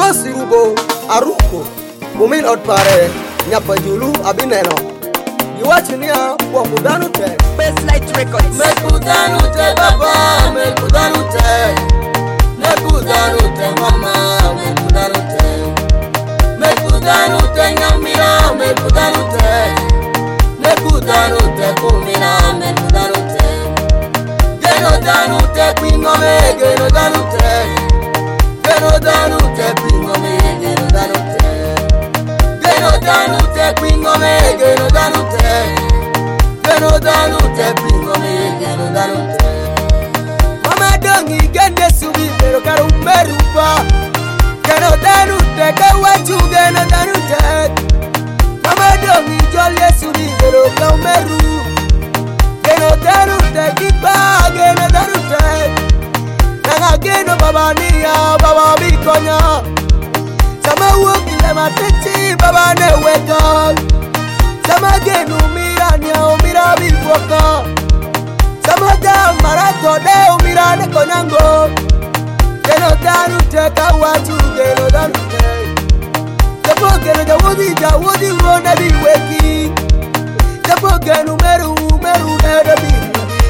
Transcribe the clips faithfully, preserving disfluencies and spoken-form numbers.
sirugo aruko bumin otpare nyapa julu abineno Iwachinia kwa kudanu te Basslight Records. Mekudanu te baba, mekudanu te Mekudanu te mama, mekudanu te Mekudanu te nyamira, mekudanu te Mekudanu te kumira, mekudanu te Geno danu te pingome, geno danu te Geno danu te pingome, geno danu te Geno danu te pingome, geno danu te Geno danu te pingome, geno danu te Mama dongi gende subi pero karu merupa Geno danu te kawachu geno danu te Mama dongi jolye subi pero karu meru Geno danu te kipa geno danu te Nanga geno baba niya baba bikonya Sama wukile matechi baba ne weka Sama genu mira nia umira bilfoka Sama da marato de umira ne konyango Geno danu te kawatu geno danu te Japo geno jawudi jawudi urona bilweki Japo genu meru meru ne de bilweki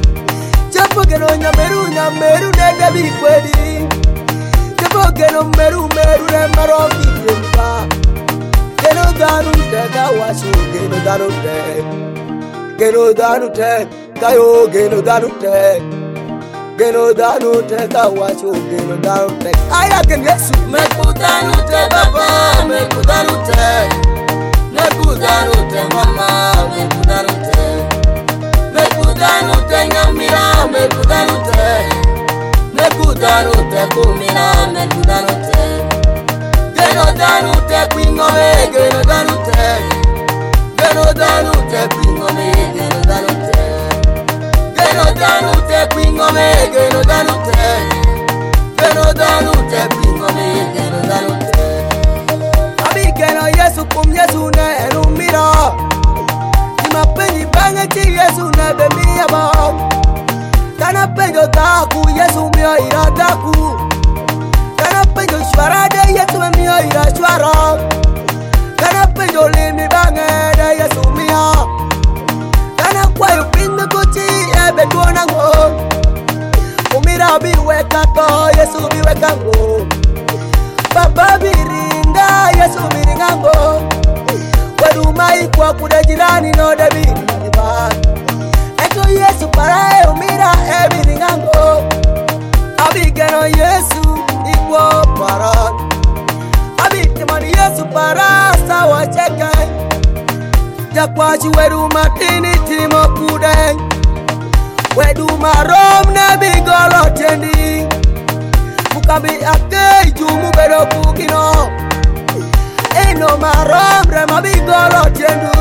Japo geno nyameru nyameru ne de bilweki Japo geno meru meru ne maroki bilwa Geno danu te kawasu geno danu te Geno danu te kayo geno danu te Geno danu te kawasu geno danu te Aya gen Yesu Mekudanu te baba mekudanu te Mekudanu te mama mekudanu te Mekudanu te nyamira mekudanu te Mekudanu te kumira mekudanu te Geno danu te pingome, geno danu te Geno danu te pingome, geno danu te Geno danu te pingome, geno danu te Geno danu te pingome, geno danu te Abi geno Yesu kum Yesu ne enu mira Ima penyi bange chi Yesu ne be miya ba Kana penyo taku Yesu miya ira taku Kana penyo shwara de Yesu miya ira shwara Kana penyo limi bange de Yesu miya Kana kwayo pindu kuchi ebe tuona ngo Umira biwe kato Yesu biwe kango Baba biringa Yesu biringa ngo Waduma ikwa kude jirani no de biringa Eko Yesu para e umira e biringa ngo Abigeno Yesu ikwa para Abitimani Yesu para sawa cheka Jakwachi wedu matini timo kude Wedu marom na bigolo tendi Mukabi ake jumu bedo kukino Eno marom rema bigolo tendu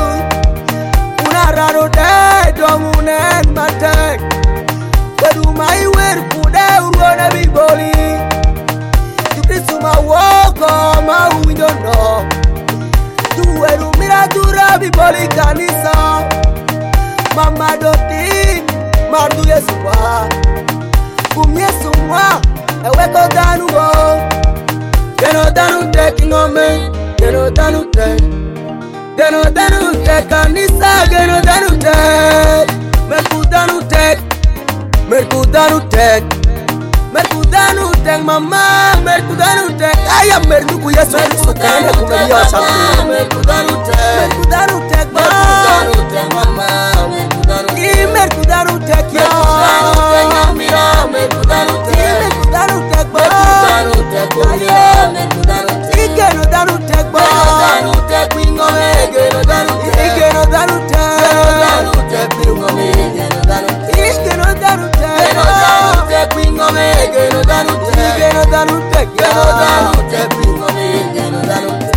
Unararo de domunen matek Wedu mai wer kude urwana bigoli Jukristu ma woko ma uindono Tuweru mira dura bigoli kanisa Mama doti mardu Yesu wa Kum Yesu wa eweko danu wo Geno danu te kingome Geno danu te Geno danu te kanisa Geno danu te Merku danu te Merku danu te Merku danu te mama Merku danu te Aya merku ku Yesu Kristo tene kumelia sabu Merku danu te Merku danu te Merku danu te mama Merku danu te Merku danu te kia Merku danu te nyamira Merku danu te Merku danu te Merku danu te kumira Merku danu te Igeno danu te Geno danu te pingome Geno danu te Igeno danu te Geno danu te pingome Geno danu te Igeno danu te Geno danu te pingome Geno danu te Igeno danu te Geno danu te pingome Geno danu te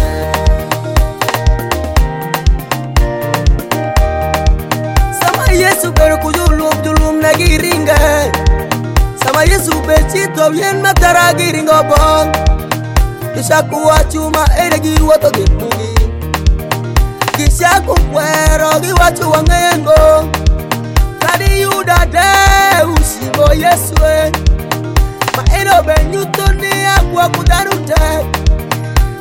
Sama Yesu pero kujulum julum lagi ringa Sama Yesu bechito bien matara giringo bong Kisha kuwa chuma ere giwa to gipugi Kisha kukwero giwa chuwa ngengo Kadi yuda de usibo Yesu Ma eno benyuto ni agwa kudarute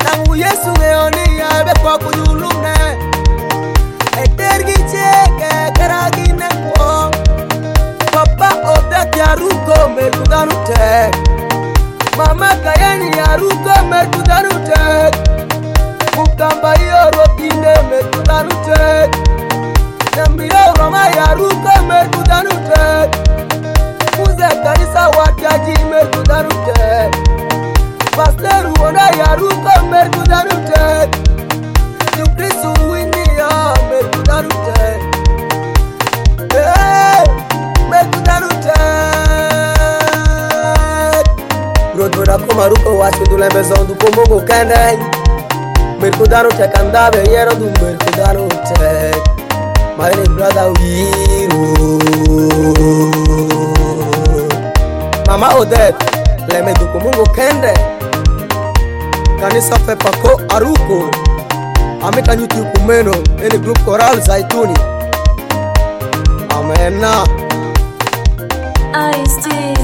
Nangu Yesu ngeoni ya be kwa kujulune Etergi cheke karagi nekwo Papa odet ya ruko merkudanute Mama kayeni ya ruko merkudanute Mukamba iyo rotine merkudanute Nambio roma ya ruko merkudanute Muze kanisa wataji merkudanute Pasteru wana ya ruko merkudanute Yukrisu wini ya merkudanute Hey, merkudanute Rodora koma ruko wachu dule bezon du komogo kandai Merkudanute kandabe yero du merkudanute My brother Wiru Mama Odette Leme du komungo kende Kanisa Pepako Aruko Ameka nyuti kumeno Eni group Choral Zaituni Amena I still